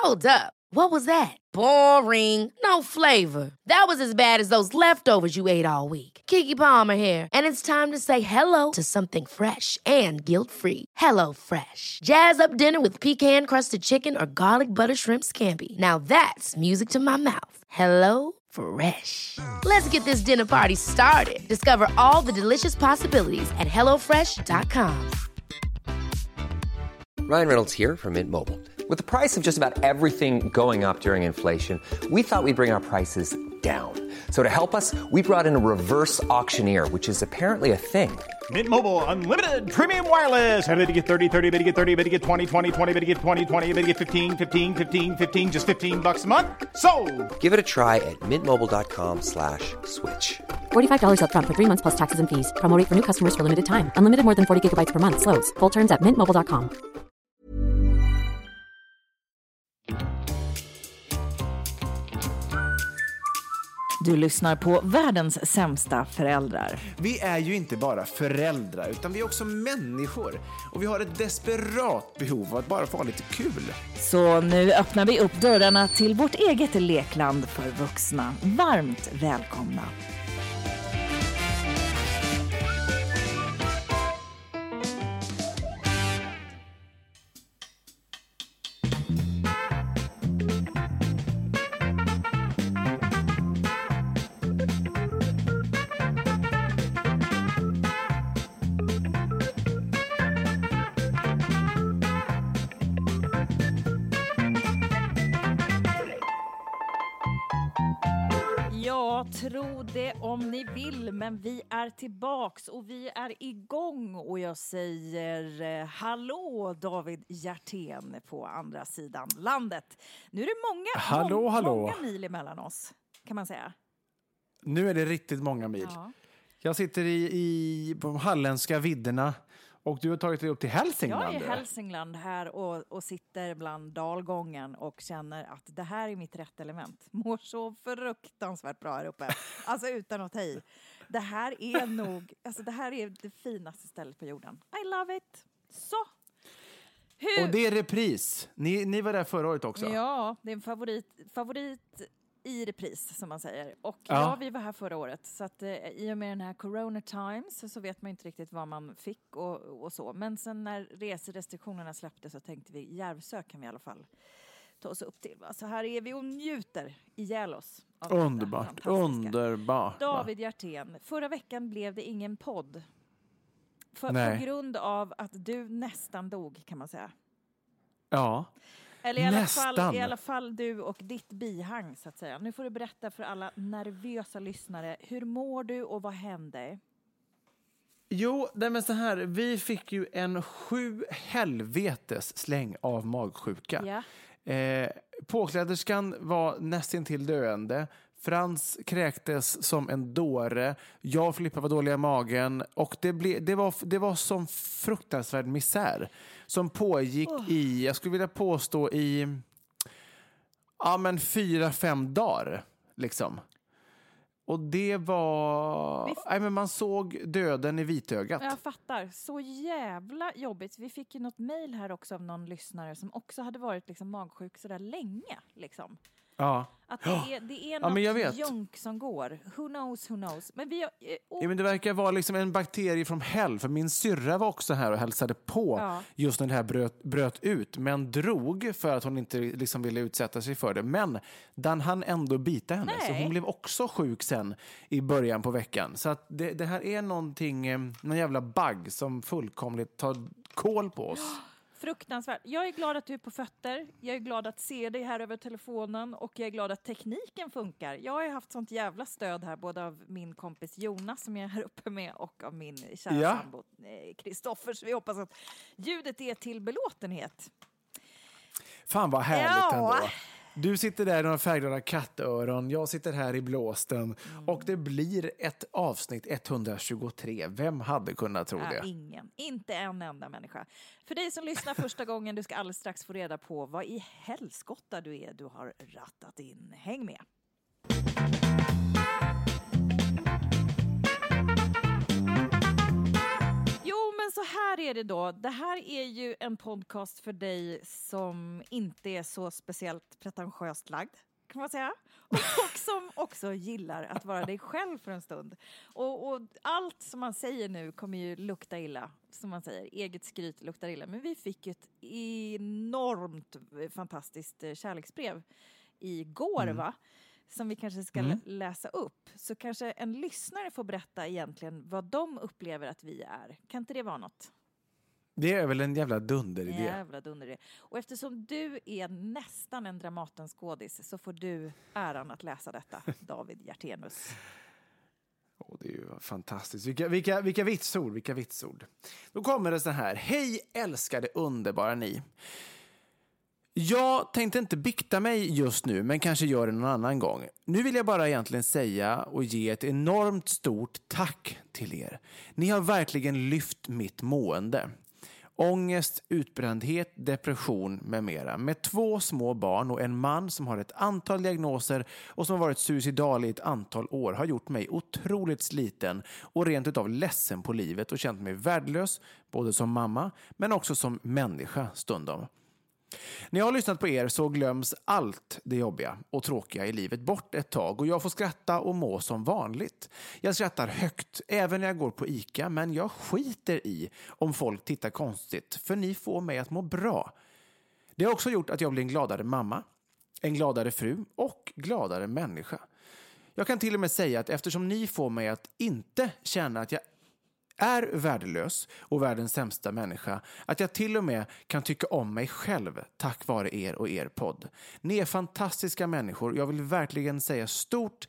Hold up. What was that? Boring. No flavor. That was as bad as those leftovers you ate all week. Keke Palmer here, and it's time to say hello to something fresh and guilt-free. Hello Fresh. Jazz up dinner with pecan-crusted chicken or garlic butter shrimp scampi. Now that's music to my mouth. Hello Fresh. Let's get this dinner party started. Discover all the delicious possibilities at hellofresh.com. Ryan Reynolds here from Mint Mobile. With the price of just about everything going up during inflation, we thought we'd bring our prices down. So to help us, we brought in a reverse auctioneer, which is apparently a thing. Mint Mobile Unlimited Premium Wireless. How to get 30, 30, bit to get 30, bit to get 20, 20, 20, bit to get 20, 20, bit to get 15, 15, 15, 15, just $15 a month? Sold! Give it a try at mintmobile.com/switch. $45 up front for 3 months plus taxes and fees. Promo rate for new customers for limited time. Unlimited more than 40 gigabytes per month. Slows full terms at mintmobile.com. Du lyssnar på världens sämsta föräldrar. Vi är ju inte bara föräldrar, utan vi är också människor. Och vi har ett desperat behov av att bara få ha lite kul. Så nu öppnar vi upp dörrarna till vårt eget lekland för vuxna. Varmt välkomna. Tro det om ni vill, men vi är tillbaks och vi är igång och jag säger hallå David Hjertén på andra sidan landet. Nu är det många mil emellan oss, kan man säga. Nu är det riktigt många mil. Ja. Jag sitter på de halländska vidderna och du har tagit dig upp till Hälsingland. Jag är i Hälsingland här och sitter bland dalgången och känner att det här är mitt rätt element. Mår så fruktansvärt bra här uppe. Alltså utan att ta i. Det här är det finaste stället på jorden. I love it. Så. Och det är repris. Ni var där förra året också. Ja, det är en favorit i repris som man säger. Och vi var här förra året. Så att i och med den här Corona Times så vet man inte riktigt vad man fick och så. Men sen när reserestriktionerna släpptes så tänkte vi Järvsö kan vi i alla fall ta oss upp till. Så här är vi och njuter ihjäl oss. Underbart. David Hjertén, förra veckan blev det ingen podd. På grund av att du nästan dog kan man säga. Ja. Eller i alla fall du och ditt bihang så att säga. Nu får du berätta för alla nervösa lyssnare. Hur mår du och vad hände? Jo, det är så här. Vi fick ju en 7 helvetes släng av magsjuka. Ja. Påkläderskan var nästintill döende. Frans kräktes som en dåre. Jag och Filippa var dåliga i magen. Och det var som fruktansvärd misär. Som pågick jag skulle vilja påstå i 4-5 dagar. Liksom. Och det var... men man såg döden i vitögat. Jag fattar. Så jävla jobbigt. Vi fick ju något mejl här också av någon lyssnare som också hade varit liksom magsjuk så där länge. Liksom. Ja. Att det är något junk som går. Who knows. Men men det verkar vara liksom en bakterie från hell. För min syrra var också här och hälsade på just när det här bröt ut. Men drog för att hon inte liksom ville utsätta sig för det. Men den hann ändå bita henne. Så hon blev också sjuk sen i början på veckan. Så att det här är någon jävla bugg som fullkomligt tar kål på oss. Fruktansvärt. Jag är glad att du är på fötter. Jag är glad att se dig här över telefonen. Och jag är glad att tekniken funkar. Jag har haft sånt jävla stöd här. Både av min kompis Jonas som jag är här uppe med. Och av min kära sambo Kristoffer. Så vi hoppas att ljudet är till belåtenhet. Fan vad härligt ändå. Du sitter där i några färgglada kattöron. Jag sitter här i blåsten. Och det blir ett avsnitt 123. Vem hade kunnat tro det? Ingen. Inte en enda människa. För dig som lyssnar första gången, du ska alldeles strax få reda på vad i helskotta du har rattat in. Häng med. Jo, men så här är det då. Det här är ju en podcast för dig som inte är så speciellt pretentiöst lagd, kan man säga. Och som också gillar att vara dig själv för en stund. Och allt som man säger nu kommer ju lukta illa. Som man säger, eget skryt luktar illa. Men vi fick ju ett enormt fantastiskt kärleksbrev igår, va? Som vi kanske ska läsa upp. Så kanske en lyssnare får berätta egentligen vad de upplever att vi är. Kan inte det vara något? Det är väl en jävla dunderidé. Jävla dunderidé. Och eftersom du är nästan en Dramaten-skådis så får du äran att läsa detta, David Hjertenius. Det är ju fantastiskt. Vilka vitsord. Då kommer det så här. Hej älskade underbara ni. Jag tänkte inte bikta mig just nu, men kanske gör det någon annan gång. Nu vill jag bara egentligen säga och ge ett enormt stort tack till er. Ni har verkligen lyft mitt mående. Ångest, utbrändhet, depression med mera. Med 2 små barn och en man som har ett antal diagnoser och som har varit suicidal i ett antal år har gjort mig otroligt sliten och rent utav ledsen på livet och känt mig värdelös, både som mamma men också som människa stundom. När jag har lyssnat på er så glöms allt det jobbiga och tråkiga i livet bort ett tag och jag får skratta och må som vanligt. Jag skrattar högt även när jag går på ICA, men jag skiter i om folk tittar konstigt för ni får mig att må bra. Det har också gjort att jag blir en gladare mamma, en gladare fru och gladare människa. Jag kan till och med säga att eftersom ni får mig att inte känna att jag är värdelös och världens sämsta människa, att jag till och med kan tycka om mig själv tack vare er och er podd. Ni är fantastiska människor. Jag vill verkligen säga stort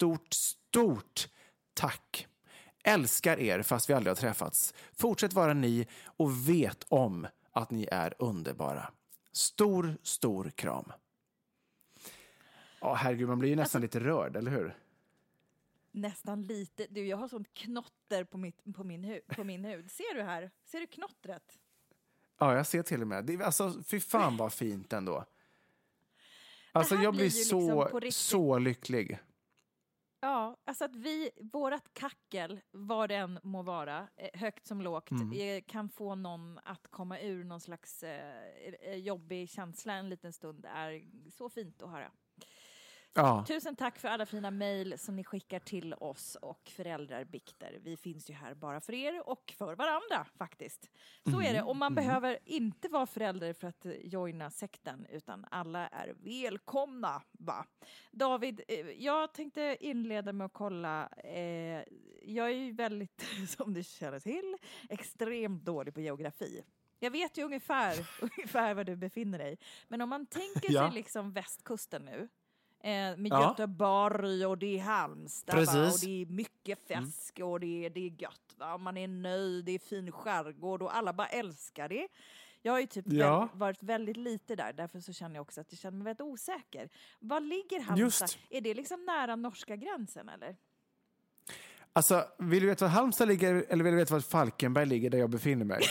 tack. Älskar er fast vi aldrig har träffats. Fortsätt vara ni och vet om att ni är underbara. Stor kram. Ja, herregud, man blir ju nästan lite rörd, eller hur? Nästan lite. Du, jag har sånt knotter på min hud. Ser du här? Ser du knottret? Ja, jag ser till och med. Alltså, fy fan vad fint ändå. Alltså, jag blir så lycklig. Ja, alltså att vårat kackel, vad det än må vara, högt som lågt, kan få någon att komma ur någon slags jobbig känsla en liten stund är så fint att höra. Ja. Tusen tack för alla fina mejl som ni skickar till oss och föräldrarbikter. Vi finns ju här bara för er och för varandra faktiskt. Så är det. Och man behöver inte vara förälder för att joina sekten, utan alla är välkomna, va? David, jag tänkte inleda med att kolla. Jag är ju väldigt, som du känner till, extremt dålig på geografi. Jag vet ju ungefär var du befinner dig. Men om man tänker sig liksom västkusten nu, med Göteborg och det är Halmstad, va? Och det är mycket fisk och det är gött, va? Man är nöjd, det är fin skärgård och alla bara älskar det. Jag har ju typ varit väldigt lite där, därför så känner jag också att jag känner mig väldigt osäker. Var ligger Halmstad? Just. Är det liksom nära norska gränsen eller? Alltså, vill du veta var Halmstad ligger eller vill du veta var Falkenberg ligger där jag befinner mig?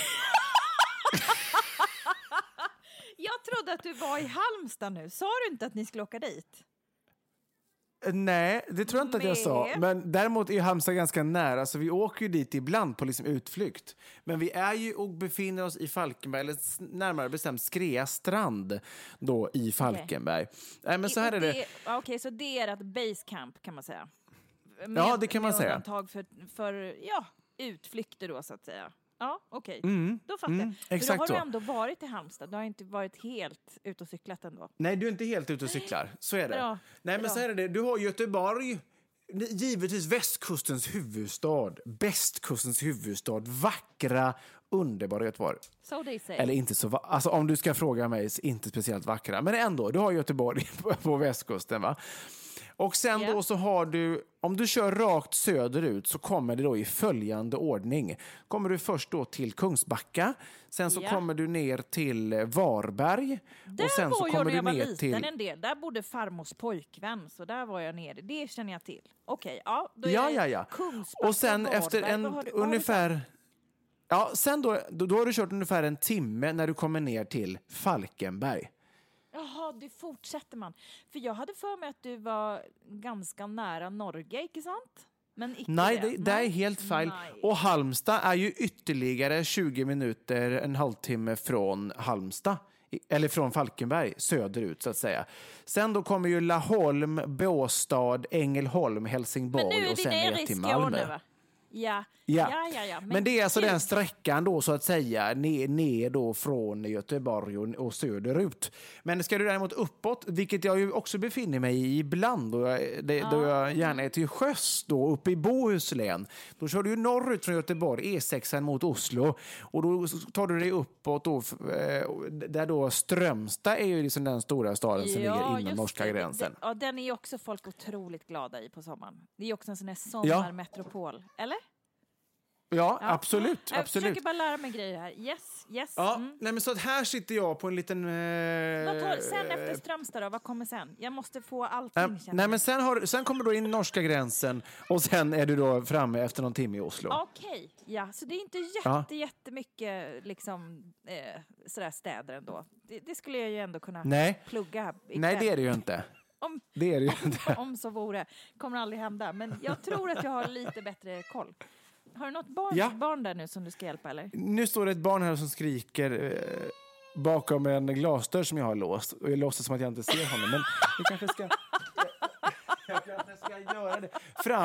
Jag trodde att du var i Halmstad nu. Sa du inte att ni skulle åka dit? Nej, det tror jag inte att jag sa. Men däremot är Halmstad ganska nära, så vi åker ju dit ibland på liksom utflykt. Men vi är ju och befinner oss i Falkenberg, eller närmare bestämt Skrea strand då i Falkenberg. Nej, men så här är det. Okej, så det är ett basecamp kan man säga. Ja, det kan man säga. Undantag för utflykter då så att säga. Ja, okej. Då fattar jag. Exakt. Då har du ändå varit i Halmstad. Du har inte varit helt ute och cyklat ändå. Nej, du är inte helt ute och cyklar. Så är det. Bra. Nej, men så är det. Du har Göteborg, givetvis västkustens huvudstad. Bästkustens huvudstad. Vackra, underbara Göteborg. So they say. Eller inte så alltså om du ska fråga mig, inte speciellt vackra. Men ändå, du har Göteborg på västkusten, va? Och sen då så har du, om du kör rakt söderut så kommer det då i följande ordning. Kommer du först då till Kungsbacka, sen så kommer du ner till Varberg. Där och sen var så kommer jag när du jag var ner liten till... en del. Där bodde farmors pojkvän, så där var jag nere. Det känner jag till. Okej, då Ja. Kungsbacka, och sen Varberg. efter ungefär... Ja, sen då har du kört ungefär en timme när du kommer ner till Falkenberg. Jaha, det fortsätter man. För jag hade för mig att du var ganska nära Norge, inte sant? Men Nej, det är helt fel. Nej. Och Halmstad är ju ytterligare 20 minuter, en halvtimme från Halmstad. Eller från Falkenberg, söderut så att säga. Sen då kommer ju Laholm, Båstad, Ängelholm, Helsingborg och sen ner till Malmö. Va? Ja. Men det är alltså den sträckan då så att säga ner då från Göteborg och söderut. Men ska du däremot uppåt, vilket jag ju också befinner mig i ibland då jag gärna är till sjöss då uppe i Bohuslän. Då kör du ju norrut från Göteborg, E6 mot Oslo och då tar du dig uppåt då, där då Strömstad är ju liksom den stora staden som ligger inom norska gränsen. Ja, den är ju också folk otroligt glada i på sommaren. Det är ju också en sån här sommarmetropol, eller? Ja, absolut. Jag försöker bara lära mig grejer här. Yes. Ja, nej, men så att här sitter jag på en liten... Sen efter Strömstad då, vad kommer sen? Jag måste få allting. Nej, men sen kommer du in norska gränsen och sen är du då framme efter någon timme i Oslo. Okej, ja. Så det är inte jättemycket liksom, sådär städer ändå. Det skulle jag ju ändå kunna plugga här ikväll. Nej, det är det ju inte. Om så vore. Kommer aldrig hända. Men jag tror att jag har lite bättre koll. Har du något barn där nu som du ska hjälpa, eller? Nu står det ett barn här som skriker bakom en glasdörr som jag har låst. Och jag låtsas som att jag inte ser honom. Men jag kanske ska... jag kanske ska göra det.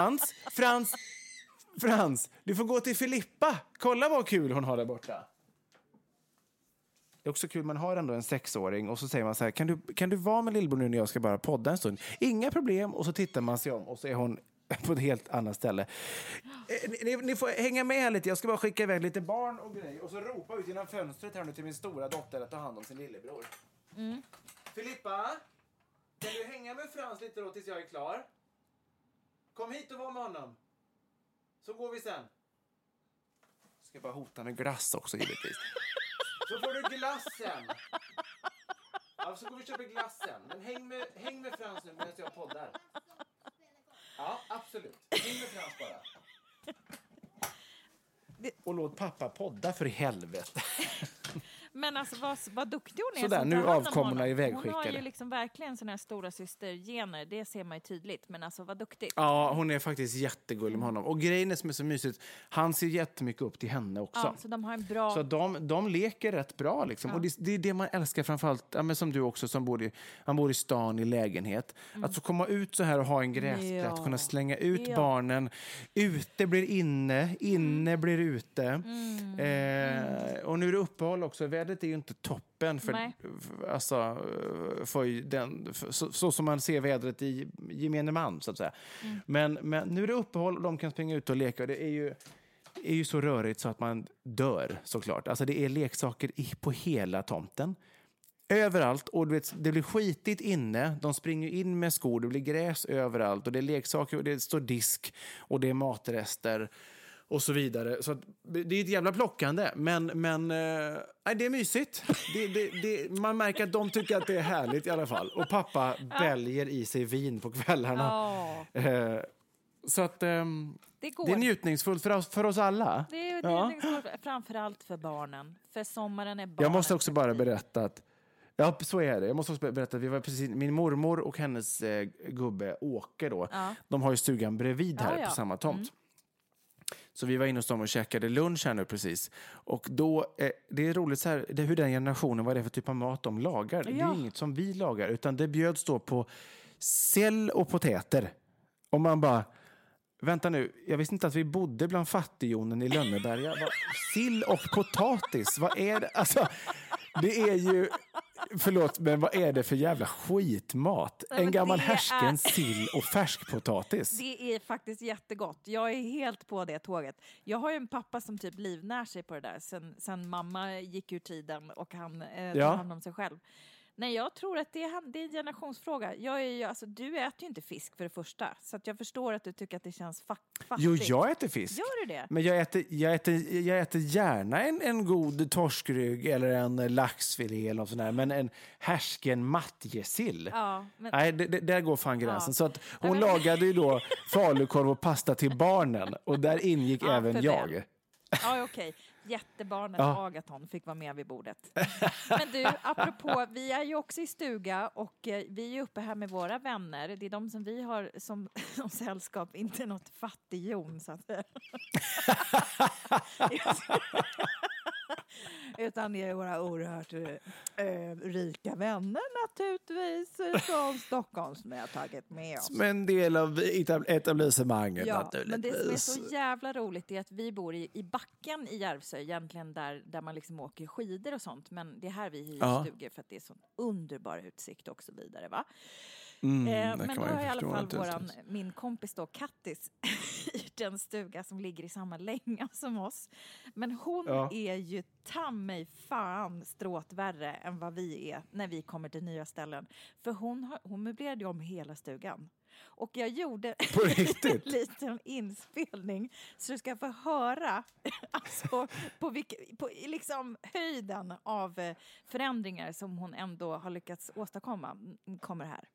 Frans, du får gå till Filippa. Kolla vad kul hon har där borta. Det är också kul, man har ändå en 6-åring och så säger man så här, kan du vara med lillbror nu när jag ska bara podda en stund? Inga problem. Och så tittar man sig om och så är hon på ett helt annat ställe. Ni får hänga med här lite. Jag ska bara skicka iväg lite barn och grejer. Och så ropa ut genom fönstret här nu till min stora dotter att ta hand om sin lillebror. Filippa, kan du hänga med Frans lite då tills jag är klar? Kom hit och var med honom. Så går vi sen. Ska bara hota med glass också givetvis. Så får du glassen. Ja, så går vi och köper glassen. Men häng med Frans nu medan jag poddar. Ja, absolut. Häng med Frans bara. Och låt pappa podda för i helvete. Men alltså vad duktig hon är. Sådär, nu avkommorna ivägskickade. Hon har ju liksom verkligen såna här stora systergener. Det ser man ju tydligt. Men alltså vad duktigt. Ja, hon är faktiskt jättegullig med honom. Och grejen som är så mysigt, han ser jättemycket upp till henne också. Ja, så de har en bra... Så de leker rätt bra liksom. Ja. Och det är det man älskar framförallt, ja, men som du också som han bor i stan i lägenhet. Att så komma ut så här och ha en gräsplätt, kunna slänga ut barnen. Ute blir inne blir ute. Och nu är det uppehåll också. Vädret är ju inte toppen så som man ser vädret i gemene man så att säga. Men nu är det uppehåll och de kan springa ut och leka. Det är ju så rörigt så att man dör såklart. Alltså det är leksaker på hela tomten. Överallt, och du vet, det blir skitigt inne. De springer in med skor, det blir gräs överallt och det är leksaker och det står disk och det är matrester och så vidare. Så att, det är ett jävla plockande. Men det är mysigt. Man märker att de tycker att det är härligt i alla fall. Och pappa väljer i sig vin på kvällarna. Så att det är njutningsfullt för oss alla. Det är njutningsfullt, framförallt för barnen. För sommaren är barnen. Jag måste också bara berätta att ja, så är det. Jag måste också berätta att vi var precis, min mormor och hennes gubbe Åke då. De har ju stugan bredvid här på samma tomt. Så vi var inne hos dem och käkade lunch här nu precis. Och då, det är roligt så här, hur den generationen, vad det är för typ av mat de lagar. Det är inget som vi lagar, utan det bjöds då på sill och potäter. Och man bara, vänta nu, jag visste inte att vi bodde bland fattigjonen i Lönneberga. Sill och potatis, vad är det? Alltså, det är ju... Förlåt, men vad är det för jävla skitmat? En gammal härsken sill och färskpotatis. Det är faktiskt jättegott. Jag är helt på det tåget. Jag har ju en pappa som typ livnär sig på det där. Sen mamma gick ur tiden och han tar hand om sig själv. Nej, jag tror att det är en generationsfråga. Du äter ju inte fisk för det första. Så att jag förstår att du tycker att det känns fattigt. Jo, jag äter fisk. Gör du det? Men jag äter gärna en god torskrygg eller en laxfilé eller något sånt där. Men en härsken matjesill. Ja, nej, där går fan gränsen. Ja. Så att hon lagade ju då falukorv och pasta till barnen. Och där ingick även jag. Ja, okej. Jättebarnet Agaton fick vara med vid bordet. Men du, apropå, vi är ju också i stuga och vi är uppe här med våra vänner. Det är de som vi har som sällskap, inte något fattigjon så att utan det är våra oerhört rika vänner naturligtvis från Stockholm som vi har tagit med oss. Som en del av etablissemanget naturligtvis. Men det som är så jävla roligt är att vi bor i backen i Järvsö egentligen där man liksom åker skidor och sånt. Men det är här vi hyr stugor för att det är sån underbar utsikt och så vidare va? Men då har i alla fall min kompis då Kattis hyrt en stuga som ligger i samma länga som oss. Men hon är ju ta mig fan stråt värre än vad vi är när vi kommer till nya ställen. För hon möblerade om hela stugan. Och jag gjorde en liten inspelning så du ska få höra alltså, på liksom höjden av förändringar som hon ändå har lyckats åstadkomma. Kommer här.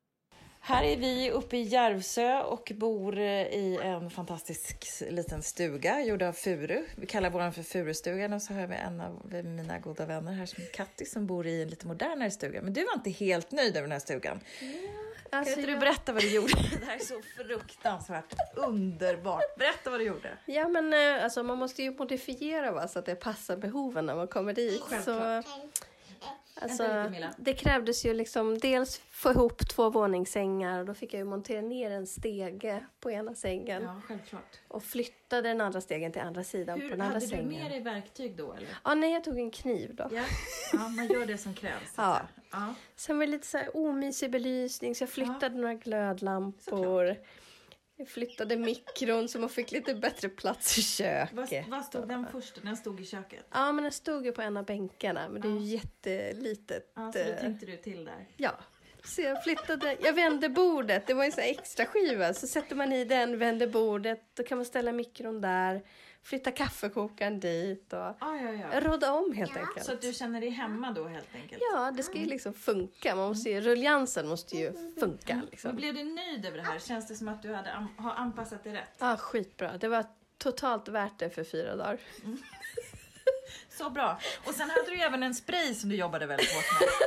Här är vi uppe i Järvsö och bor i en fantastisk liten stuga gjord av furu. Vi kallar våran för furustugan och så har vi en av mina goda vänner här som Katti som bor i en lite modernare stuga. Men du var inte helt nöjd över den här stugan. Ja, alltså kan inte du berätta vad du gjorde? Det här är så fruktansvärt underbart. Berätta vad du gjorde. Ja men alltså man måste ju modifiera så att det passar behoven när man kommer dit. Självklart. Alltså, det krävdes ju liksom dels få ihop 2 våningssängar och då fick jag ju montera ner en stege på ena sängen. Ja, självklart. Och flyttade den andra stegen till andra sidan på den andra sängen. Hade du med dig verktyg då eller? Ja, nej jag tog en kniv då. Ja man gör det som krävs. Ja. Sen var det lite så här omysig belysning så jag flyttade några glödlampor. Såklart. Jag flyttade mikron så man fick lite bättre plats i köket. Vad stod den första? Den stod i köket? Ja, men den stod ju på en av bänkarna. Men det är ju jättelitet. Ja, så då tänkte du till där? Ja. Så jag vände bordet. Det var en sån här extra skiva. Så sätter man i den, vänder bordet. Då kan man ställa mikron där. Flytta kaffekokaren dit. Och råda om helt enkelt. Så att du känner dig hemma då helt enkelt? Ja, det ska ju liksom funka. Man måste ju, ruljansen måste ju funka. Liksom. Men blev du nöjd över det här? Känns det som att du har anpassat det rätt? Ja, skitbra. Det var totalt värt det för 4 dagar. Mm. Så bra. Och sen hade du även en spray som du jobbade väldigt hårt med.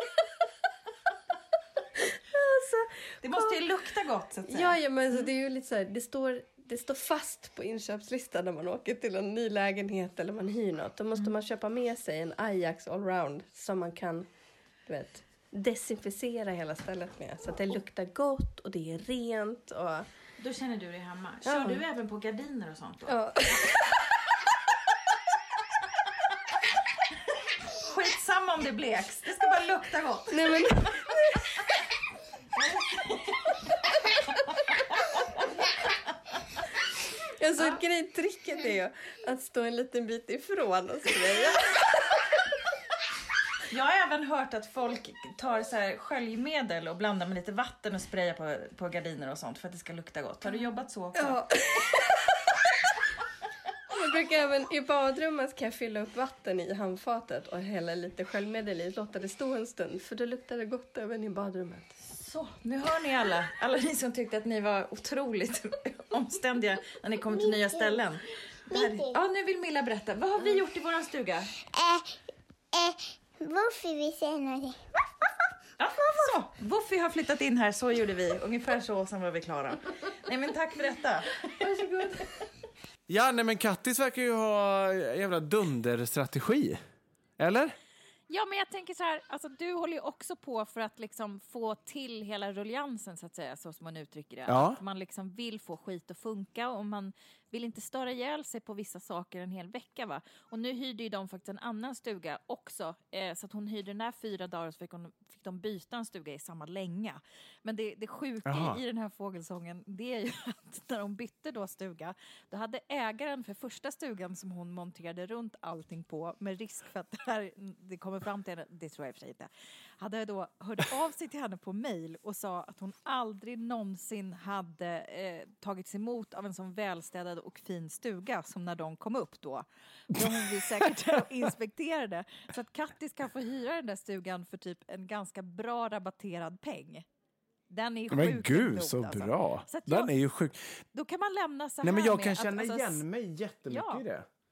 Det måste ju lukta gott så att säga. Ja men så det är ju lite så här, det står fast på inköpslistan när man åker till en ny lägenhet eller man hyr något. Då måste man köpa med sig en Ajax allround som man kan, du vet, desinficera hela stället med. Så att det luktar gott och det är rent. Och... Då känner du dig hemma. Kör du även på gardiner och sånt då? Ja. Skitsamma om det bleks. Det ska bara lukta gott. Nej men... Alltså tricket är ju att stå en liten bit ifrån och spraya. Jag har även hört att folk tar så här sköljmedel och blandar med lite vatten och sprayar på gardiner och sånt för att det ska lukta gott. Har du jobbat så också? Ja. Jag brukar även i badrummet kan jag fylla upp vatten i handfatet och hälla lite sköljmedel i. Låta det stå en stund för då luktar det gott även i badrummet. Så, nu hör ni alla ni som tyckte att ni var otroligt omständiga när ni kommer till nya ställen. Nu vill Milla berätta. Vad har vi gjort i våran stuga? Woofy vill säga någonting. Ja, så. Woofy har flyttat in här, så gjorde vi. Ungefär så, sen var vi klara. Nej men tack för detta. Varsågod. Ja, nej men Kattis verkar ju ha jävla dunderstrategi. Eller? Ja, men jag tänker så här, alltså du håller ju också på för att liksom få till hela ruljansen så att säga, så som man uttrycker det. Ja. Att man liksom vill få skit att funka och man vill inte störa ihjäl sig på vissa saker en hel vecka va. Och nu hyrde ju de faktiskt en annan stuga också, så att hon hyrde den här 4 dagar och så fick de byta en stuga i samma länga. Men det sjuka i den här fågelsången, det är ju att när de bytte då stuga, då hade ägaren för första stugan som hon monterade runt allting på med risk för att det kommer fram till henne, det tror jag i och för sig inte, hade då hört av sig till henne på mejl och sa att hon aldrig någonsin hade tagits emot av en sån välstädad och fin stuga som när de kom upp då. Då hon vi säkert inspekterade. Så att Kattis kan få hyra den där stugan för typ en ganska bra rabatterad peng. Den är ju sjuk. Men gud, så alltså. bra. Så den är ju sjuk. Då kan man lämna så här. Nej, men jag med kan känna att, igen mig jättemycket i det.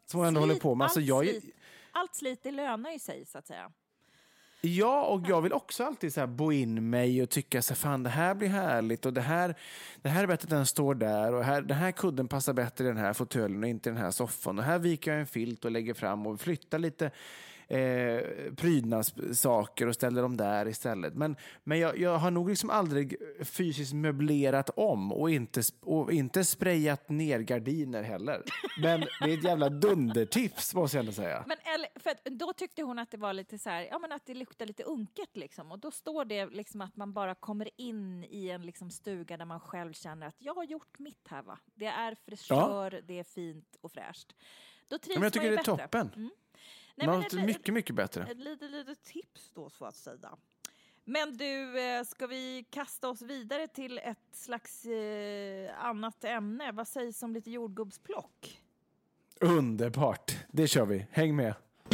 som hon ändå håller på med. Alltså, allt slit lönar ju sig, så att säga. Ja, och jag vill också alltid så här bo in mig och tycka så fan, det här blir härligt och det här är bättre att den står där och den här kudden passar bättre i den här fåtöljen och inte i den här soffan. Och här viker jag en filt och lägger fram och flyttar lite prydnadssaker och ställer dem där istället. Men jag har nog liksom aldrig fysiskt möblerat om och inte sprayat ner gardiner heller. Men det är ett jävla dundertips, måste jag ändå säga. Men för då tyckte hon att det var lite så här, ja, men att det luktar lite unket liksom. Och då står det liksom att man bara kommer in i en liksom stuga där man själv känner att jag har gjort mitt här, va. Det är fräschör, det är fint och fräscht. Då trivs men jag tycker man ju det är bättre. toppen. Nej, men mycket, mycket bättre. Ett litet tips då, så att säga. Men du, ska vi kasta oss vidare till ett slags annat ämne? Vad sägs om lite jordgubbsplock? Underbart. Det kör vi. Häng med.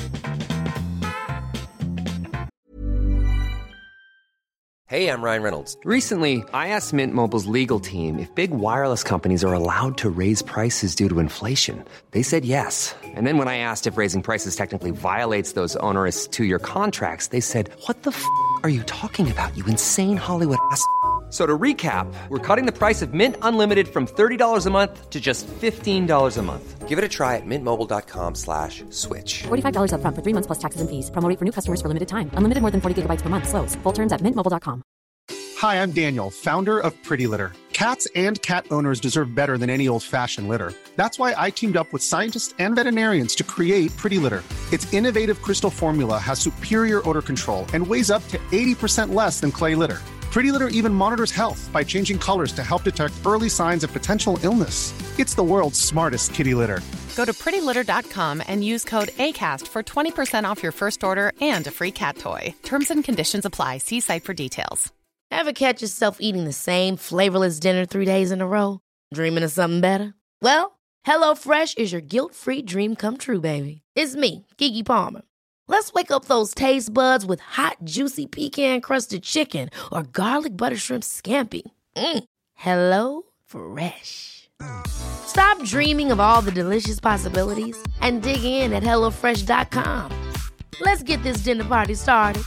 Hey, I'm Ryan Reynolds. Recently, I asked Mint Mobile's legal team if big wireless companies are allowed to raise prices due to inflation. They said yes. And then when I asked if raising prices technically violates those onerous 2-year contracts, they said, "What the f*** are you talking about, you insane Hollywood ass?" So to recap, we're cutting the price of Mint Unlimited from $30 a month to just $15 a month. Give it a try at mintmobile.com/switch. $45 up front for 3 months plus taxes and fees. Promo rate for new customers for limited time. Unlimited more than 40 gigabytes per month. Slows full terms at mintmobile.com. Hi, I'm Daniel, founder of Pretty Litter. Cats and cat owners deserve better than any old-fashioned litter. That's why I teamed up with scientists and veterinarians to create Pretty Litter. Its innovative crystal formula has superior odor control and weighs up to 80% less than clay litter. Pretty Litter even monitors health by changing colors to help detect early signs of potential illness. It's the world's smartest kitty litter. Go to prettylitter.com and use code ACAST for 20% off your first order and a free cat toy. Terms and conditions apply. See site for details. Ever catch yourself eating the same flavorless dinner 3 days in a row? Dreaming of something better? Well, HelloFresh is your guilt-free dream come true, baby. It's me, Keke Palmer. Let's wake up those taste buds with hot, juicy pecan-crusted chicken or garlic butter shrimp scampi. Hello Fresh. Stop dreaming of all the delicious possibilities and dig in at HelloFresh.com. Let's get this dinner party started.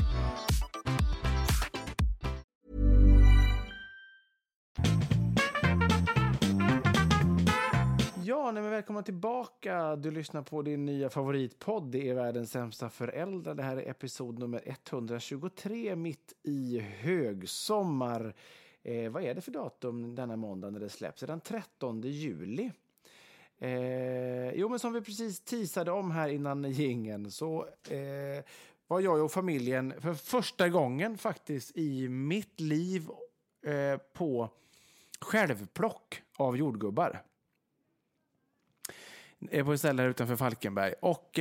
Ja, men välkomna tillbaka. Du lyssnar på din nya favoritpodd. Det är Världens sämsta föräldrar. Det här är episod nummer 123 mitt i högsommar. Vad är det för datum denna måndag när det släpps? Den 13 juli. Men som vi precis teasade om här innan jingeln så var jag och familjen för första gången faktiskt i mitt liv på självplock av jordgubbar. På ett ställe här utanför Falkenberg. Och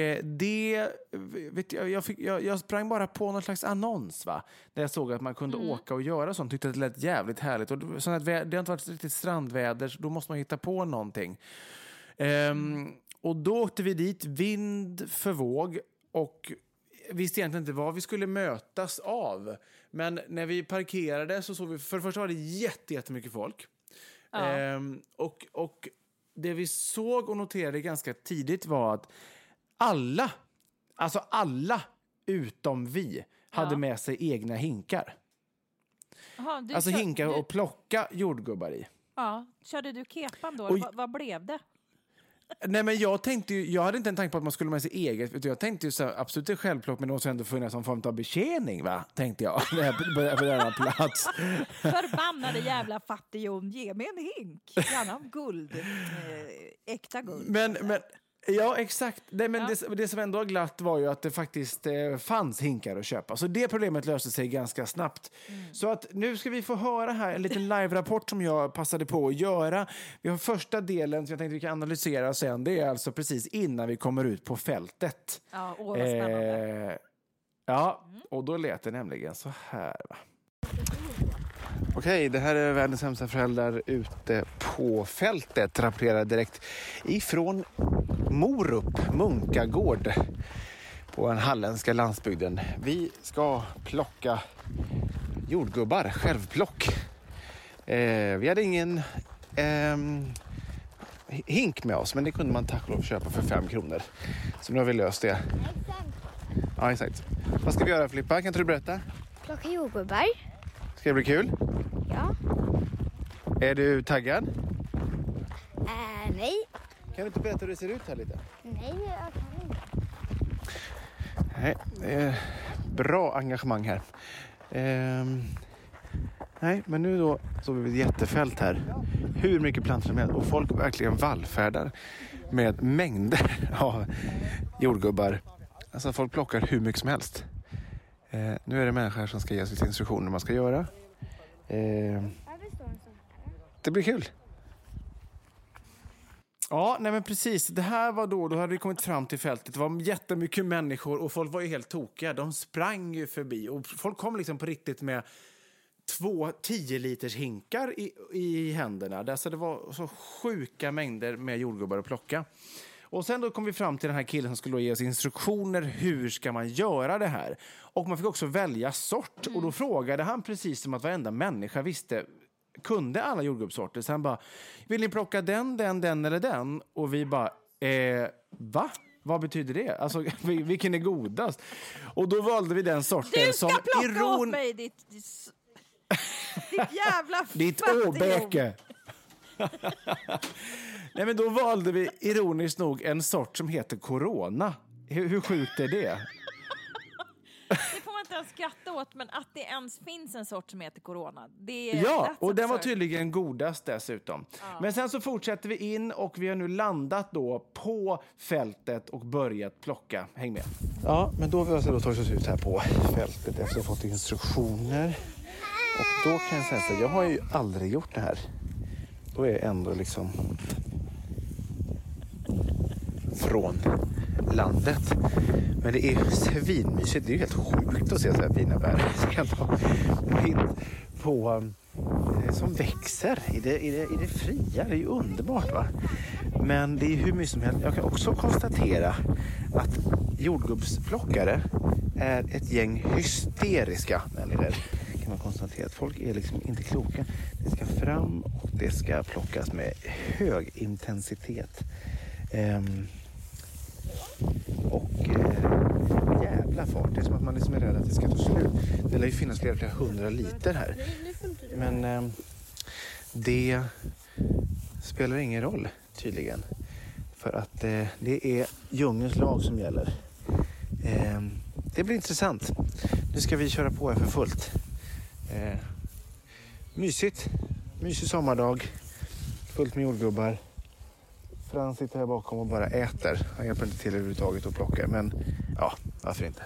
jag sprang bara på någon slags annons, va? Där jag såg att man kunde åka och göra sånt. Tyckte att det lät jävligt härligt. Och det har inte varit riktigt strandväder, så då måste man hitta på någonting. Och då åkte vi dit, vind för våg, och visste egentligen inte vad vi skulle mötas av. Men när vi parkerade så såg vi, för det första var det jättemycket folk. Ja. Och det vi såg och noterade ganska tidigt var att alla utom vi hade med sig egna hinkar. Aha, alltså hinkar och plocka jordgubbar i. Ja, körde du kepan då? Vad blev det? Nej, men jag hade inte en tanke på att man skulle med sig eget, utan jag tänkte ju så absolut det självklart, men också ändå finnas som form av betjäning, va? Tänkte jag på denna plats. Förbannade jävla fattighjon, ge mig en hink. Gärna av guld, äkta guld. Men ja, exakt. Nej, men det som ändå var glatt var ju att det faktiskt fanns hinkar att köpa. Så det problemet löste sig ganska snabbt. Så att nu ska vi få höra här en liten live-rapport som jag passade på att göra. Vi har första delen som jag tänkte vi kan analysera sen. Det är alltså precis innan vi kommer ut på fältet. Ja, vad spännande. Och då lät det nämligen så här, va? Okej, det här är Världens sämsta föräldrar ute på fältet. Rapporterar direkt ifrån Morup, Munkagård på den halländska landsbygden. Vi ska plocka jordgubbar, självplock. Vi hade ingen hink med oss. Men det kunde man tack och lov köpa för 5 kronor. Så nu har vi löst det. Ja, exakt. Vad ska vi göra, Filippa? Kan inte du berätta? Plocka jordgubbar. Ska det bli kul? Ja. Är du taggad? Nej. Kan du inte berätta hur det ser ut här lite? Nej, jag kan inte. Nej, det är bra engagemang här. Nej, men nu då så har vi ett jättefält här. Hur mycket plantor som helst. Och folk verkligen vallfärdar med mängder av jordgubbar. Alltså folk plockar hur mycket som helst. Nu är det människor som ska ge oss instruktioner vad man ska göra. Det blir kul. Ja, nej men precis. Det här var då hade vi kommit fram till fältet. Det var jättemycket människor och folk var ju helt tokiga. De sprang ju förbi och folk kom liksom på riktigt med 2 10-liters hinkar i händerna. Så det var så sjuka mängder med jordgubbar att plocka. Och sen då kom vi fram till den här killen som skulle ge oss instruktioner. Hur ska man göra det här? Och man fick också välja sort. Och då frågade han precis som att varenda människa kunde alla jordgubbssorter. Så han bara, vill ni plocka den eller den? Och vi bara, va? Vad betyder det? Alltså, vilken är godast? Och då valde vi den sorten du ska som plocka åt mig ditt jävla ditt åbäke. Nej, men då valde vi ironiskt nog en sort som heter Corona. Hur sjukt är det? Det får man inte ens skratta åt, men att det ens finns en sort som heter Corona. Det är ja, och den var tydligen godast dessutom. Ja. Men sen så fortsätter vi in och vi har nu landat då på fältet och börjat plocka. Häng med. Ja, men då har vi alltså tagit oss ut här på fältet efter att ha fått instruktioner. Och då kan jag säga så här, jag har ju aldrig gjort det här. Då är jag ändå liksom från landet. Men det är svinmysigt. Det är ju helt sjukt att se så här fina bär. På som växer i det fria. Det är ju underbart, va? Men det är hur mycket som helst. Jag kan också konstatera att jordgubbsplockare är ett gäng hysteriska människor. Kan man konstatera att folk är liksom inte kloka. Det ska fram och det ska plockas med hög intensitet. Jävla fart. Det är som att man liksom är rädd att det ska ta slut. Det lär ju finnas flera 100 liter här. Men det spelar ingen roll tydligen. För att det är djungelns lag som gäller. Det blir intressant. Nu ska vi köra på här för fullt. Mysigt. Mysig sommardag. Fullt med jordgubbar. Frans sitter här bakom och bara äter. Han hjälper inte till överhuvudtaget att plocka. Men ja, varför inte?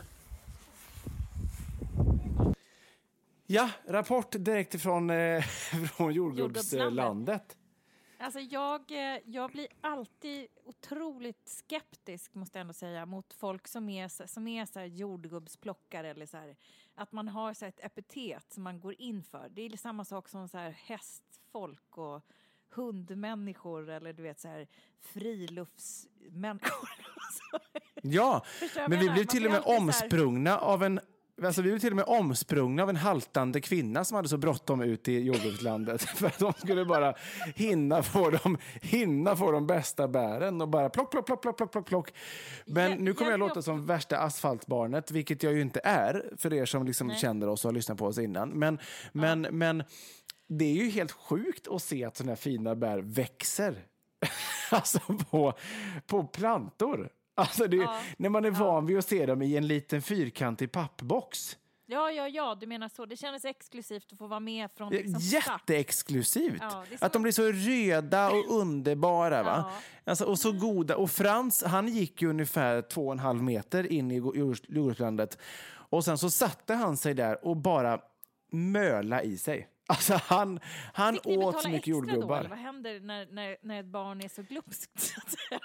Ja, rapport direkt från jordgubbslandet. Alltså jag blir alltid otroligt skeptisk, måste jag ändå säga, mot folk som är så här jordgubbsplockare eller så här, att man har så här ett epitet som man går in för. Det är samma sak som så här hästfolk och hundmänniskor eller du vet så här friluftsmänniskor. Ja, men vi blev till och med omsprungna av en omsprungna av en haltande kvinna som hade så bråttom ut i jordgubbslandet för att de skulle bara hinna få de bästa bären och bara plock. Men nu kommer jag låta som värsta asfaltbarnet, vilket jag ju inte är för er som liksom känner oss och har lyssnat på oss innan. Men det är ju helt sjukt att se att sådana här fina bär växer alltså på plantor. Alltså när man är van vid att se dem i en liten fyrkantig pappbox. Ja, du menar så. Det kändes exklusivt att få vara med från liksom jätteexklusivt. Ja, att de blir så röda och underbara, va? Ja. Alltså, och så goda. Och Frans, han gick ju ungefär 2,5 meter in i jordgubbslandet. Och sen så satte han sig där och bara möla i sig. Alltså han åt så mycket jordgubbar. Då, vad händer när ett barn är så glupskt?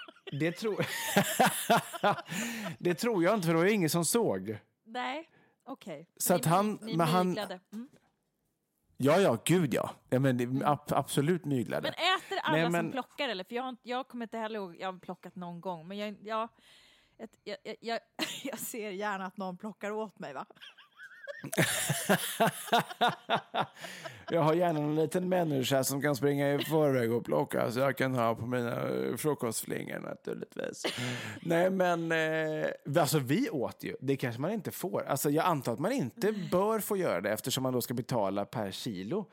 Det tror jag inte, för det var ju ingen som såg. Nej, okej. Så att han myglade. Ja, gud ja. Men absolut myglade. Men äter alla som plockar eller? För jag kommer inte heller ihåg, jag har plockat någon gång, men jag ser gärna att någon plockar åt mig, va? Jag har gärna en liten människa som kan springa i förväg och plocka så jag kan ha på mina frukostflingor naturligtvis. Nej men, alltså vi åt ju. Det kanske man inte får. Alltså jag antar att man inte bör få göra det eftersom man då ska betala per kilo.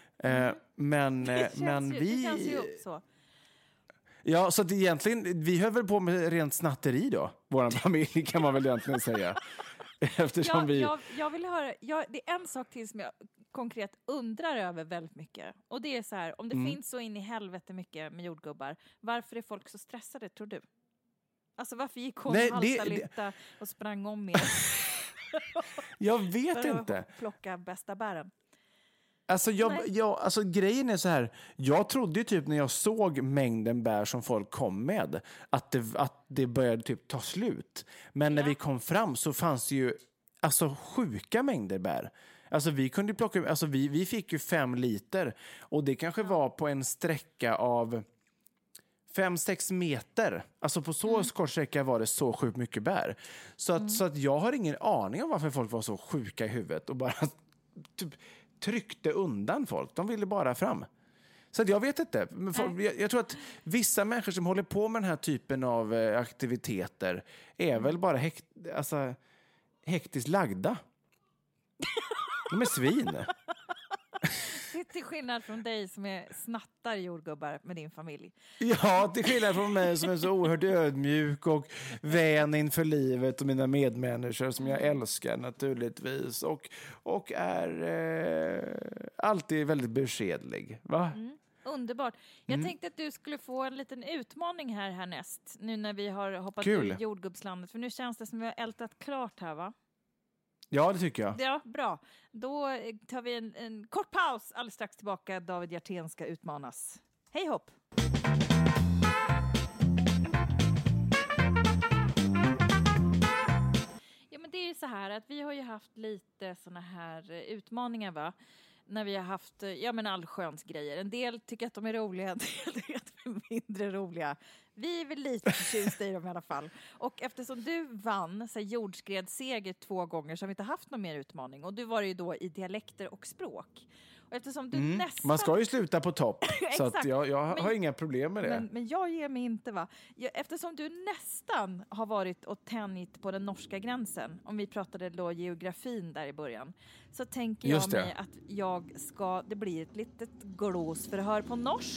Men vi... Det känns ju så. Ja, så att egentligen, vi höll väl på med rent snatteri då. Vår familj kan man väl egentligen säga. Eftersom jag vill höra, det är en sak till som jag konkret undrar över väldigt mycket. Och det är så här, om det finns så in i helvete mycket med jordgubbar, varför är folk så stressade, tror du? Alltså varför gick hon halta och sprang om mer? Jag vet inte. Plocka bästa bären. Alltså, alltså grejen är så här, jag trodde ju typ när jag såg mängden bär som folk kom med att det började typ ta slut. Men när vi kom fram så fanns det ju alltså sjuka mängder bär. Alltså vi kunde plocka, alltså vi fick ju 5 liter och det kanske var på en sträcka av 5-6 meter. Alltså på så kort sträcka var det så sjukt mycket bär. Så att jag har ingen aning om varför folk var så sjuka i huvudet och bara typ tryckte undan folk. De ville bara fram. Så att jag vet inte. Jag tror att vissa människor som håller på med den här typen av aktiviteter är väl bara hektiskt lagda. De är svin. Till skillnad från dig som är snattar jordgubbar med din familj. Ja, till skillnad från mig som är så oerhört ödmjuk och vän inför livet och mina medmänniskor som jag älskar naturligtvis. Och är alltid väldigt beskedlig. Va? Underbart. Jag tänkte att du skulle få en liten utmaning här härnäst. Nu när vi har hoppat ur jordgubbslandet. För nu känns det som vi har ältat klart här, va? Ja, det tycker jag. Ja, bra. Då tar vi en kort paus. Alldeles strax tillbaka. David Hjertén ska utmanas. Hej hopp! Ja, men det är ju så här att vi har ju haft lite såna här utmaningar, va? När vi har haft allsköns grejer. En del tycker att de är roliga, en del tycker att de är mindre roliga. Vi är väl lite förtjusta i dem i alla fall. Och eftersom du vann jordskredsseger 2 gånger så har vi inte haft någon mer utmaning. Och du var ju då i dialekter och språk. Och eftersom du nästan... Man ska ju sluta på topp. Så att jag har inga problem med det. Men jag ger mig inte, va? Eftersom du nästan har varit och tänjt på den norska gränsen, om vi pratade då geografin där i början, så tänker jag mig att det blir ett litet glosförhör på norsk.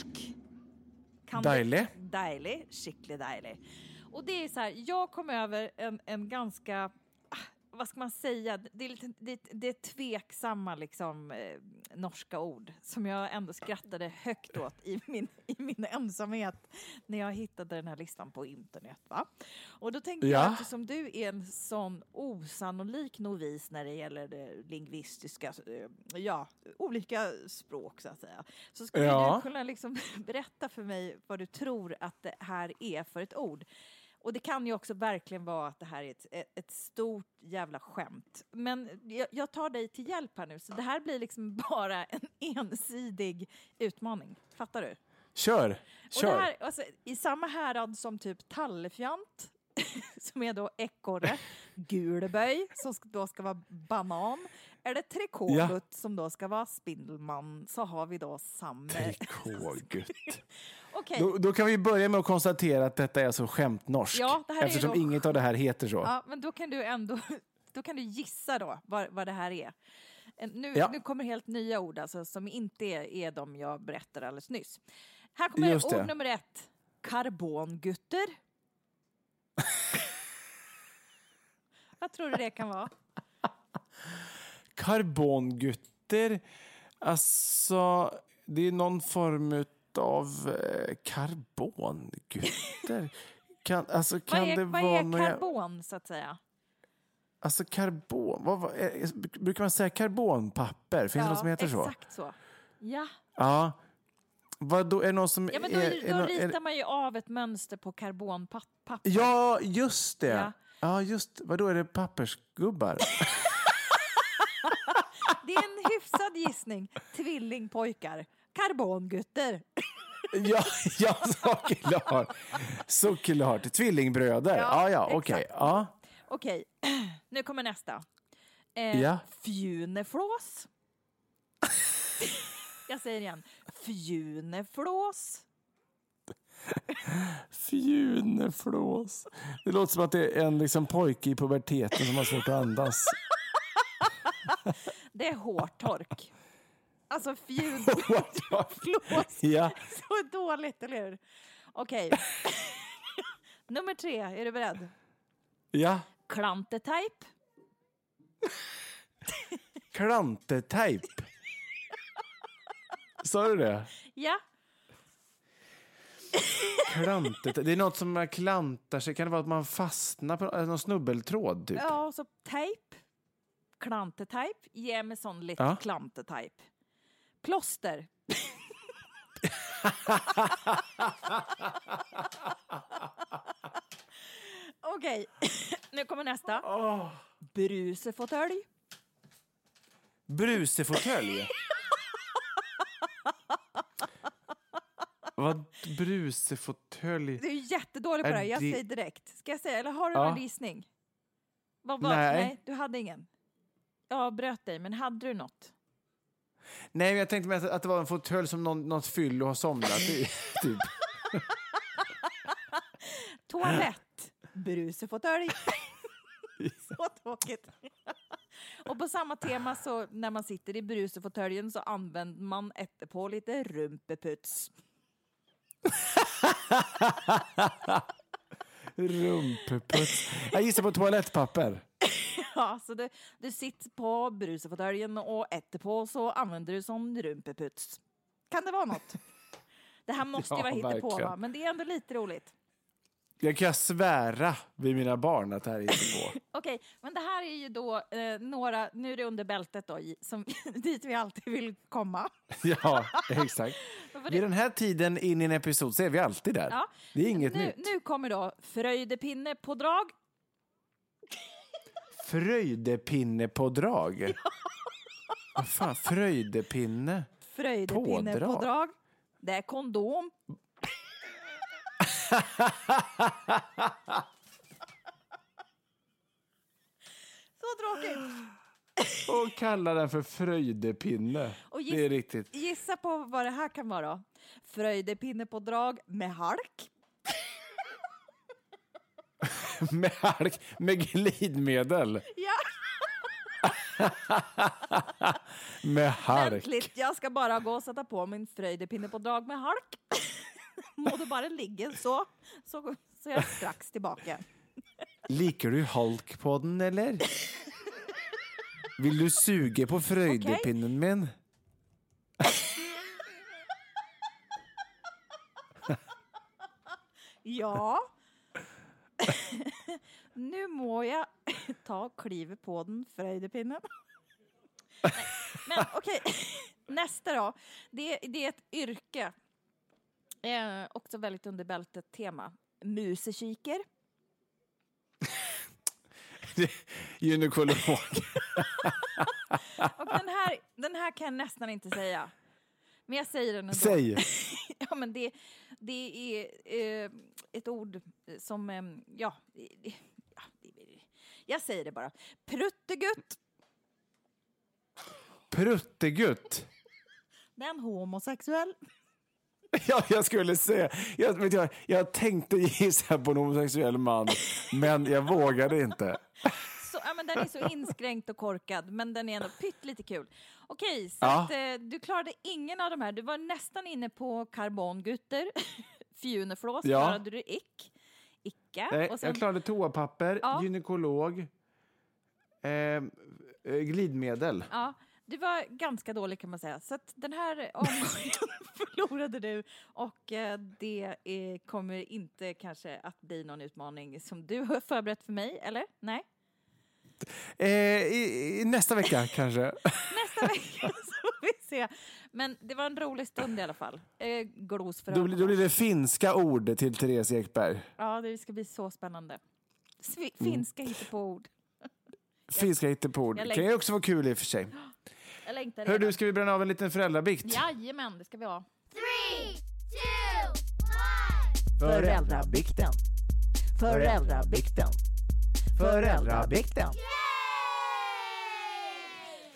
Dejlig, skickligt dejlig. Och det är så här, jag kom över en ganska, vad ska man säga, det är tveksamma norska ord som jag ändå skrattade högt åt i min ensamhet när jag hittade den här listan på internet, va? Och då tänkte jag, eftersom du är en sån osannolik novis när det gäller det lingvistiska, olika språk så att säga, så skulle du kunna berätta för mig vad du tror att det här är för ett ord. Och det kan ju också verkligen vara att det här är ett stort jävla skämt. Men jag tar dig till hjälp här nu. Så det här blir bara en ensidig utmaning. Fattar du? Kör. Och det här, alltså, i samma härad som typ tallefjant, som är då ekorre, guleböj, som då ska vara banan. Är det trikågutt som då ska vara spindelman, så har vi då samma... Trikågutt. Okay. Då kan vi börja med att konstatera att detta är alltså skämtnorsk. Ja, eftersom inget av det här heter så. Ja, men då kan du ändå gissa då vad det här är. Nu kommer helt nya ord alltså, som inte är de jag berättade alldeles nyss. Här kommer ord nummer 1. Karbongutter. Vad tror du det kan vara? Karbongutter. Alltså, det är någon form av karbongutter. Vad är karbon så att säga? Alltså karbon, brukar man säga karbonpapper? Finns det något som heter så? Exakt så. Ja. Ja. Vad är någon som då ritar man ju av ett mönster på karbonpapper. Ja, just det. Ja, just. Vad då är det pappersgubbar? Det är en hyfsad gissning. Tvillingpojkar. Karbongutter. Ja, såklart. Tvillingbröder. Ja, okej. Ja. Okej, nu kommer nästa. Fjuneflås. Jag säger igen. Fjuneflås. Fjuneflås. Det låter som att det är en liksom pojke i puberteten som har svårt att andas. Det är hårtork. Alltså fjuneflås. Ja. Så dåligt, eller hur? Okej. Nummer 3, är du beredd? Ja. Klantetype. Klantetype. Sa du det? Ja. Det är något som klantar sig. Kan det vara att man fastnar på någon snubbeltråd typ? Ja, och så type. Klantetype. Ge mig sån lite klantetype. Plåster. Okej, nu kommer nästa. Brusefåtölj. Brusefåtölj? Vad brusefåtölj? Du är jättedålig på det här. Jag säger direkt. Ska jag säga, eller har du en gissning? Nej, du hade ingen. Jag bröt dig, men hade du något? Nej, jag tänkte mig att det var en fåtölj som något fyll och har somnat i. Typ. Toalett. Brusefåtölj. Så tråkigt. Och på samma tema så när man sitter i brusefåtöljen så använder man på lite rumpeputs. Rumpeputs. Jag gissar på toalettpapper. Ja, så du sitter på brusefåtöljen och äter på så använder du som rumpeputs. Kan det vara något? Det här måste ju vara hittepå, va? Men det är ändå lite roligt. Jag kan svära vid mina barn att det här är hittepå. Okej, men det här är ju då några, nu är det under bältet då, dit vi alltid vill komma. Ja, exakt. Vid den här tiden in i en episod så är vi alltid där. Ja. Det är inget nytt. Nu kommer då fröjdepinne-pådrag. Fröjdepinne-pådrag? Vad fan, fröjdepinne? Fröjdepinne-pådrag. Det är kondom. Så tråkigt. Och kalla den för fröjdepinne. Det är riktigt. Gissa på vad det här kan vara. Fröjdepinne-pådrag med halk. Med halk? Med glidmedel? Ja. Med halk. Väntligt, jag ska bara gå och sätta på min fröjdepinne-pådrag med halk. Må du bara ligga så är jag strax tillbaka. Liker du halk på den, eller? Vill du suga på fröjdepinnen min? Ja. Nu må jag ta och kliva på den fröjdepinnen. Men okej, nästa då. Det är ett yrke. Också väldigt under bältet tema. Musekiker. Gynekolog. Och den här kan jag nästan inte säga. Men jag säger den ändå. Säg. Ja, men det är ett ord som jag säger det bara. Pruttegutt. Pruttegutt. Den homosexuell. Ja, jag skulle säga. Jag tänkte gissa på en homosexuell man, men jag vågade inte. Så, ja, men den är så inskränkt och korkad, men den är ändå lite kul. Okej, så att, du klarade ingen av de här. Du var nästan inne på karbongutter, fjuneflås, klarade du icke. Nej, och sen, jag klarade toapapper, gynekolog, glidmedel. Ja, du var ganska dålig kan man säga. Så att den här omgången förlorade du. Och det kommer inte kanske att bli någon utmaning som du har förberett för mig, eller? Nej? Nästa vecka kanske. Nästa vecka så får vi se. Men det var en rolig stund i alla fall. Glos för då blir det finska ord till Therese Ekberg. Ja, det ska bli så spännande. Finska hittepå-ord. Finska hittepå-ord. Det kan ju också vara kul i och för sig. Hör du, ska vi bränna av en liten föräldrabikt? Jajamän, det ska vi ha. 3, 2, 1. Föräldrabikten. Föräldrabikten. Föräldrabikten.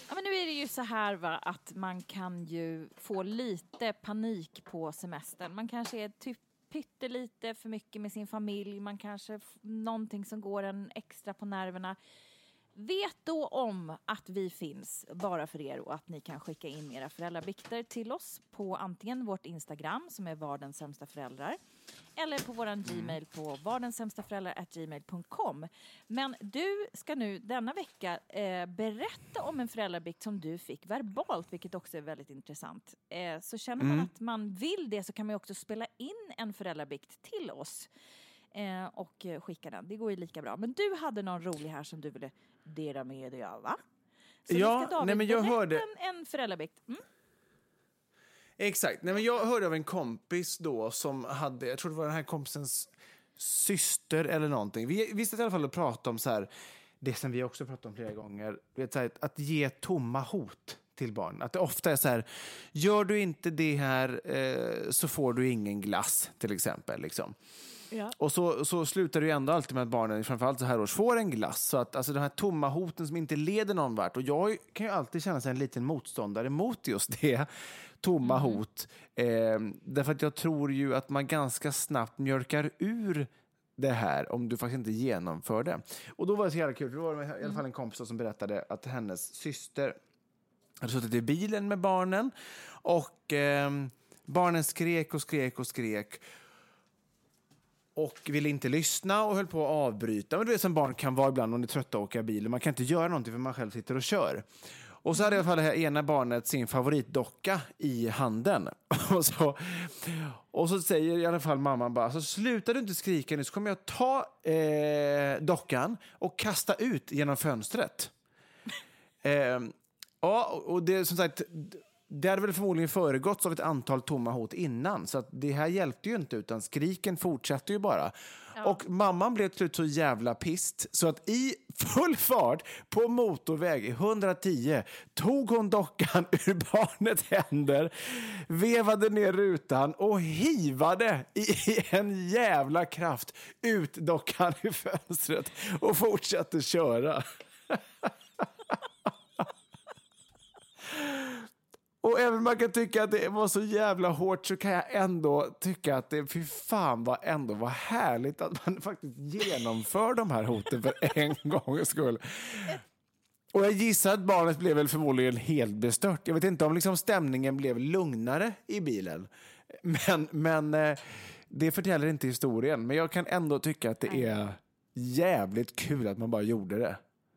Ja, men nu är det ju så här att man kan ju få lite panik på semestern. Man kanske är typ pyttelite för mycket med sin familj. Man kanske någonting som går en extra på nerverna. Vet då om att vi finns bara för er och att ni kan skicka in era föräldrabikter till oss på antingen vårt Instagram som är Vardens sämsta föräldrar eller på våran Gmail på vardensämstaföräldrar@gmail.com. Men du ska nu denna vecka berätta om en föräldrabikt som du fick verbalt, vilket också är väldigt intressant. Så känner man att man vill det så kan man också spela in en föräldrabikt till oss. Och skicka den. Det går ju lika bra. Men du hade någon rolig här som du ville dela med dig av, va? Så ja, nej, men jag hörde en föräldrabikt. Exakt. Nej, men jag hörde av en kompis då som hade, jag tror det var den här kompisens syster eller någonting. Vi satt i alla fall och pratade om så här, det som vi också pratat om flera gånger, vet, så här, att ge tomma hot till barn. Att det ofta är så här, gör du inte det här så får du ingen glass till exempel liksom. Ja. Och så slutar det ju ändå alltid med att barnen, framförallt så här års, får en glass. Så att alltså de här tomma hoten som inte leder någon vart. Och jag kan ju alltid känna sig en liten motståndare mot just det. Tomma hot. Därför att jag tror ju att man ganska snabbt mjölkar ur det här om du faktiskt inte genomför det. Och då var det så jävla kul. Då var det i alla fall en kompis som berättade att hennes syster hade suttit i bilen med barnen. Och barnen skrek och skrek och skrek. Och ville inte lyssna och höll på att avbryta. Men det är som barn kan vara ibland om de är trötta att åka bil. Man kan inte göra någonting för man själv sitter och kör. Och så hade i alla fall det här ena barnet sin favoritdocka i handen. Och så säger i alla fall mamman bara, så slutar du inte skrika nu så kommer jag ta dockan och kasta ut genom fönstret. Ja, och det som sagt... Det hade väl förmodligen föregåtts av ett antal tomma hot innan. Så att det här hjälpte ju inte, utan skriken fortsatte ju bara. Ja. Och mamman blev till slut så jävla pist. Så att i full fart på motorväg 110 tog hon dockan ur barnets händer, vevade ner rutan och hivade i en jävla kraft ut dockan i fönstret och fortsatte köra. Och även om man kan tycka att det var så jävla hårt så kan jag ändå tycka att det fy fan var härligt att man faktiskt genomför de här hoten för en gångs skull. Och jag gissar att barnet blev väl förmodligen helt bestört. Jag vet inte om liksom stämningen blev lugnare i bilen. Men det förtäljer inte historien. Men jag kan ändå tycka att det är jävligt kul att man bara gjorde det.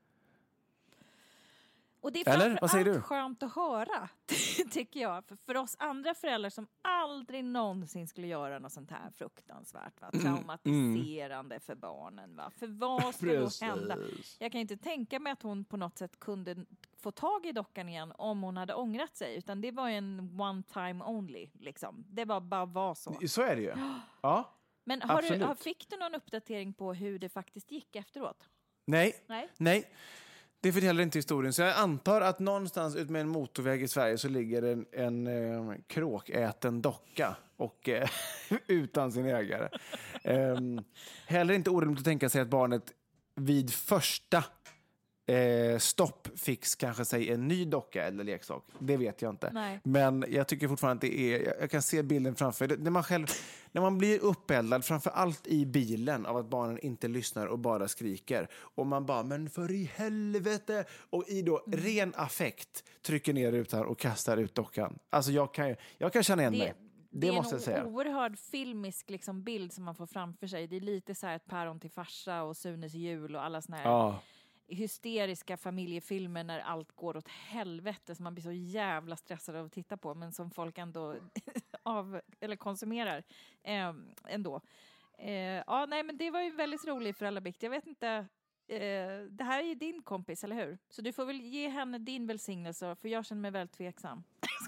Och det är framförallt skönt att höra, tycker jag. För oss andra föräldrar som aldrig någonsin skulle göra något sånt här fruktansvärt. Va? Traumatiserande för barnen. Va? För vad ska då hända? Jag kan inte tänka mig att hon på något sätt kunde få tag i dockan igen om hon hade ångrat sig. Utan det var en one time only. Liksom. Det var så. Så är det ju. Ja. Men fick du någon uppdatering på hur det faktiskt gick efteråt? Nej. Det förtäljer inte historien. Så jag antar att någonstans ut med en motorväg i Sverige så ligger en kråkäten docka och utan sin ägare. Heller inte orimligt att tänka sig att barnet vid första stopp fick kanske sig en ny docka eller leksak. Det vet jag inte. Nej. Men jag tycker fortfarande att det är... Jag kan se bilden framför. När man blir uppeldad, framför allt i bilen, av att barnen inte lyssnar och bara skriker. Och man bara, men för i helvete! Och i då ren affekt trycker ner rutan och kastar ut dockan. Alltså jag kan känna igen mig. Det måste jag säga. Det är en oerhörd filmisk liksom, bild som man får framför sig. Det är lite så här ett päron till farsa och Sunes jul och alla såna här... hysteriska familjefilmer när allt går åt helvete som man blir så jävla stressad av att titta på, men som folk ändå konsumerar ändå. Men det var ju väldigt roligt för alla bikt. Jag vet inte, det här är ju din kompis, eller hur? Så du får väl ge henne din välsignelse, för jag känner mig väldigt tveksam.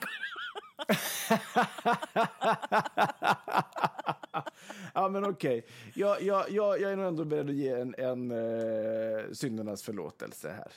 Ja, men okej. Jag är nog ändå beredd att ge en syndernas förlåtelse här.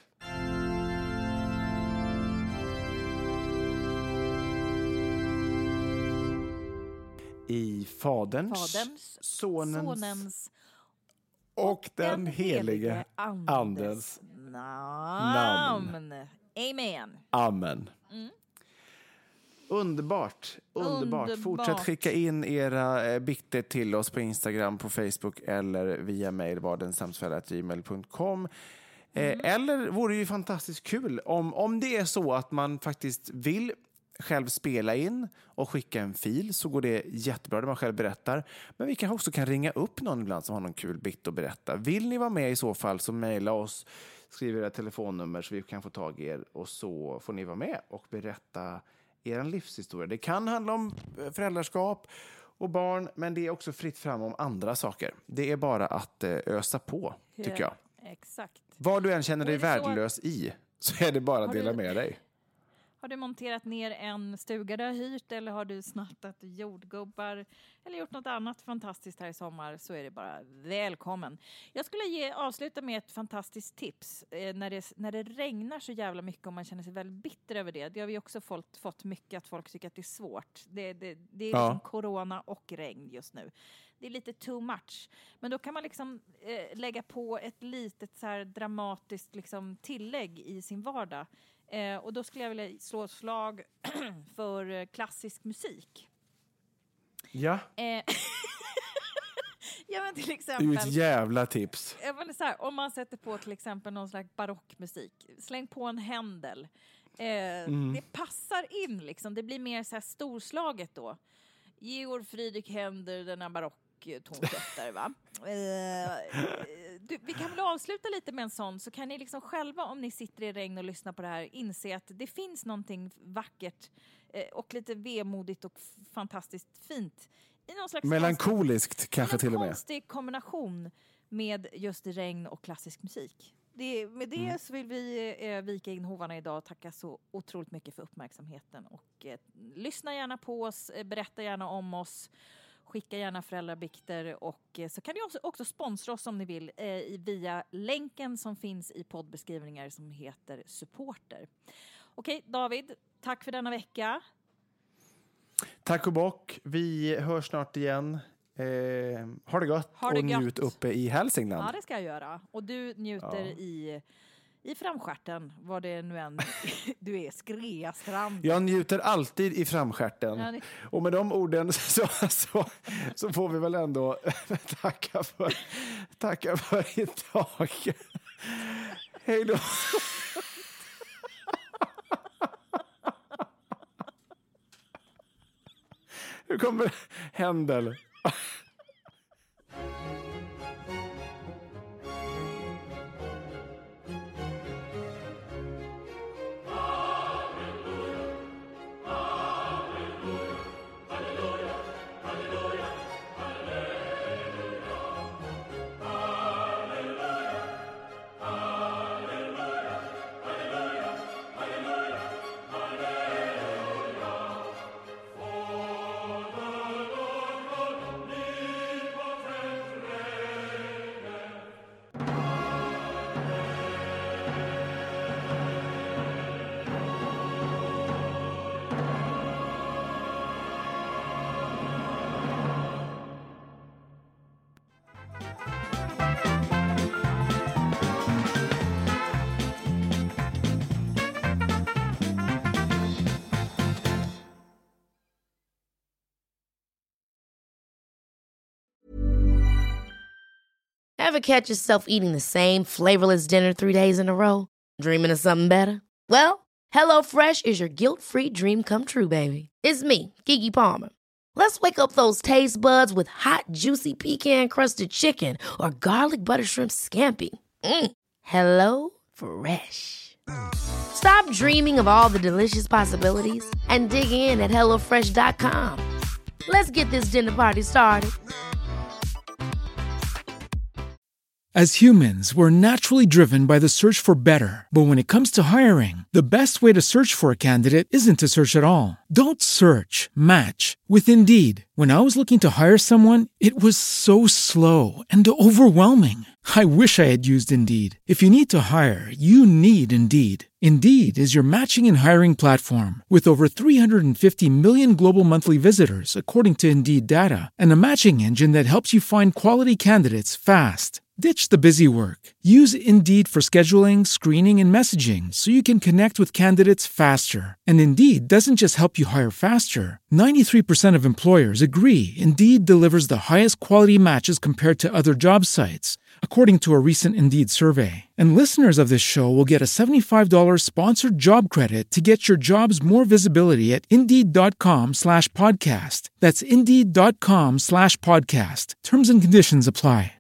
I Faderns, Sonens och den helige Andens namn. Amen. Amen. Underbart. Fortsätt skicka in era bikter till oss på Instagram, på Facebook eller via mail vardensamsfälla@gmail.com. Eller vore det ju fantastiskt kul om det är så att man faktiskt vill själv spela in och skicka en fil, så går det jättebra där man själv berättar. Men vi kanske också kan ringa upp någon ibland som har någon kul bikt att berätta. Vill ni vara med i så fall, så mejla oss, skriv era telefonnummer så vi kan få tag i er, och så får ni vara med och berätta er livshistoria. Det kan handla om föräldraskap och barn, men det är också fritt fram om andra saker. Det är bara att ösa på, tycker jag. Exakt. Vad du än känner dig värdelös i, så är det bara att dela med dig. Har du monterat ner en stuga du har hyrt, eller har du snattat jordgubbar eller gjort något annat fantastiskt här i sommar, så är det bara välkommen. Jag skulle avsluta med ett fantastiskt tips. När det regnar så jävla mycket och man känner sig väldigt bitter över det. Det har vi också fått mycket, att folk tycker att det är svårt. Det är liksom corona och regn just nu. Det är lite too much. Men då kan man liksom lägga på ett litet så här dramatiskt liksom tillägg i sin vardag. Och då skulle jag vilja slå ett slag för klassisk musik. Ja. Ja, men till exempel, det är ett jävla tips. Så här, om man sätter på till exempel någon slags barockmusik, släng på en Händel. Det passar in liksom. Det blir mer så här storslaget då. Georg Friedrich Händel, den här barocktonsättare, va? Vi kan väl avsluta lite med en sån, så kan ni liksom själva, om ni sitter i regn och lyssnar på det här, inse att det finns någonting vackert och lite vemodigt och fantastiskt fint i någon slags melankoliskt kanske till och med. En konstig kombination med just regn och klassisk musik. Med det så vill vi vika in hovarna idag och tacka så otroligt mycket för uppmärksamheten. Och lyssna gärna på oss, berätta gärna om oss, skicka gärna föräldrabikter, och så kan ni också sponsra oss om ni vill via länken som finns i poddbeskrivningar som heter Supporter. Okej, David, tack för denna vecka. Tack och bock. Vi hörs snart igen. Ha det gott och njut uppe i Hälsingland. Ja, det ska jag göra. Och du njuter i framskärten, vad det nu än du är, Skreastrand. Jag njuter alltid i framskärten. Ja, och med de orden så får vi väl ändå tacka för idag. Hej då. Nu kommer Händel. Ever catch yourself eating the same flavorless dinner 3 days in a row? Dreaming of something better? Well, HelloFresh is your guilt-free dream come true, baby. It's me, Keke Palmer. Let's wake up those taste buds with hot, juicy pecan-crusted chicken or garlic butter shrimp scampi. Hello Fresh. Stop dreaming of all the delicious possibilities and dig in at HelloFresh.com. Let's get this dinner party started. As humans, we're naturally driven by the search for better. But when it comes to hiring, the best way to search for a candidate isn't to search at all. Don't search, match with Indeed. When I was looking to hire someone, it was so slow and overwhelming. I wish I had used Indeed. If you need to hire, you need Indeed. Indeed is your matching and hiring platform with over 350 million global monthly visitors, according to Indeed data, and a matching engine that helps you find quality candidates fast. Ditch the busy work. Use Indeed for scheduling, screening, and messaging so you can connect with candidates faster. And Indeed doesn't just help you hire faster. 93% of employers agree Indeed delivers the highest quality matches compared to other job sites, according to a recent Indeed survey. And listeners of this show will get a $75 sponsored job credit to get your jobs more visibility at Indeed.com/podcast. That's Indeed.com/podcast. Terms and conditions apply.